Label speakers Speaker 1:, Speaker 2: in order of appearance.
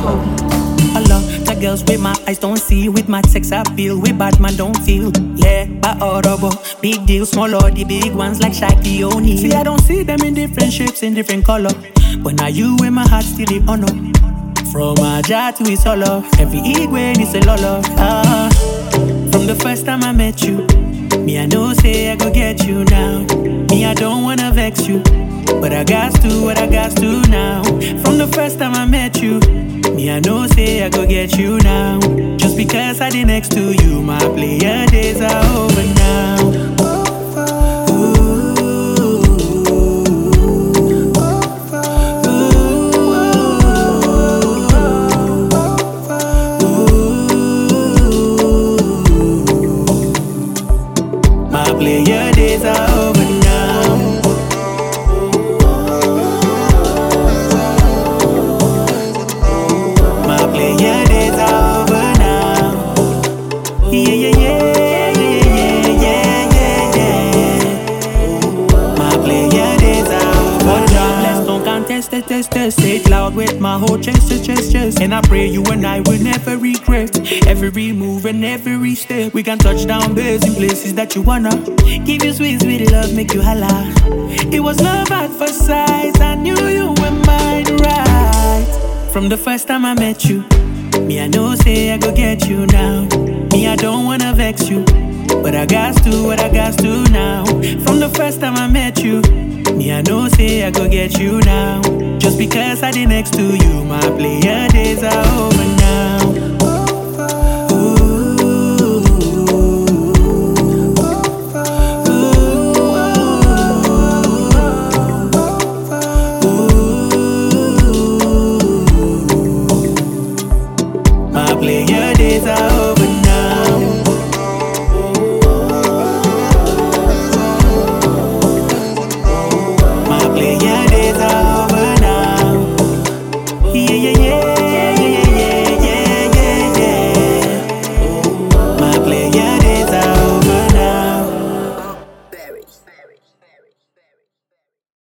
Speaker 1: A lot of girls with my eyes don't see, with my sex appeal, with bad man don't feel. Yeah, but audible, big deal, small or the big ones like Shaquille O'Neal. See, I don't see them in different shapes, in different color, but now you in my heart still the honor. From Aja to Isolo, every Igwe is a lolo. From the first time I met you, me I know say I go get you now. Me I don't wanna vex you, but I got to, what I got to now. From the first time I met you, me I know say I go get you now. Just because I did next to you, my player days are over now. My player days are over now. My player days are over now. Yeah, yeah, yeah, yeah, yeah, yeah, yeah. My player days are over now. Let's don't contest, test, say it loud with my whole chest. And I pray you and I will never regret every move and every step. We can touch down base in places that you wanna. Give you sweet, sweet love, make you holla. It was love at first sight, I knew you were mine, right? From the first time I met you, me I know say I go get you now. Me I don't wanna vex you, but I got to, what I got to now. From the first time I met you, me I know say I go get you now. Just because I did next to you, my player days are over now.